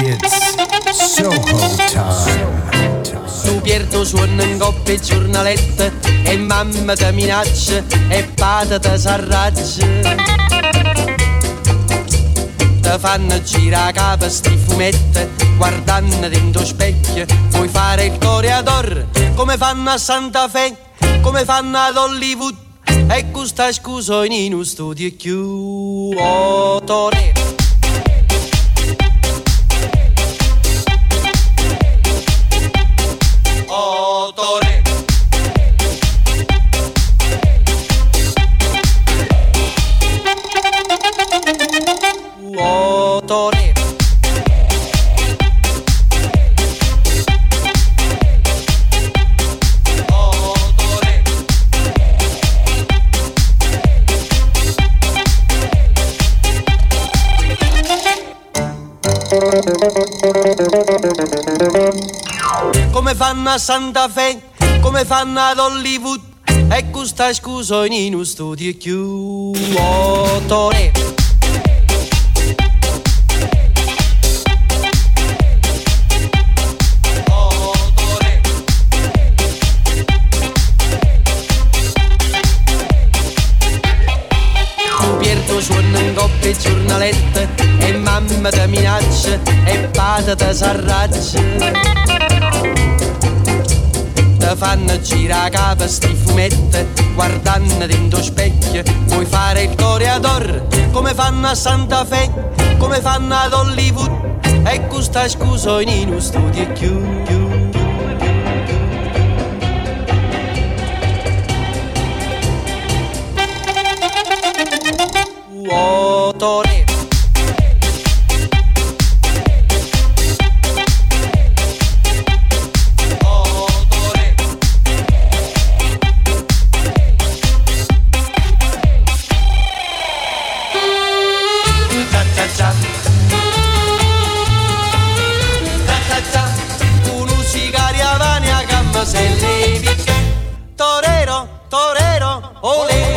It's Soho time. Tu Pierto suona in coppia e giornalette e mamma ti minaccia e pata ti s'arraggia. Ti fanno girare a capo sti fumetti guardando dentro specchio. Puoi fare il toreador come fanno a Santa Fe, come fanno ad Hollywood. E questa scusa in uno studio è più torero. Come fanno a Santa Fe, come fanno ad Hollywood. E questa scusa in uno studio è più torero. Suona in coppia e giornalette e mamma ti minaccia e pata ti s'arraggia. Ti fanno girare a capo sti fumetti guardando dentro specchio. Puoi fare il toreador come fanno a Santa Fe, come fanno ad Hollywood. E questa scusa in uno studio è più torero. Uno sigaria vania gamma se levi. Torero, torero, olè.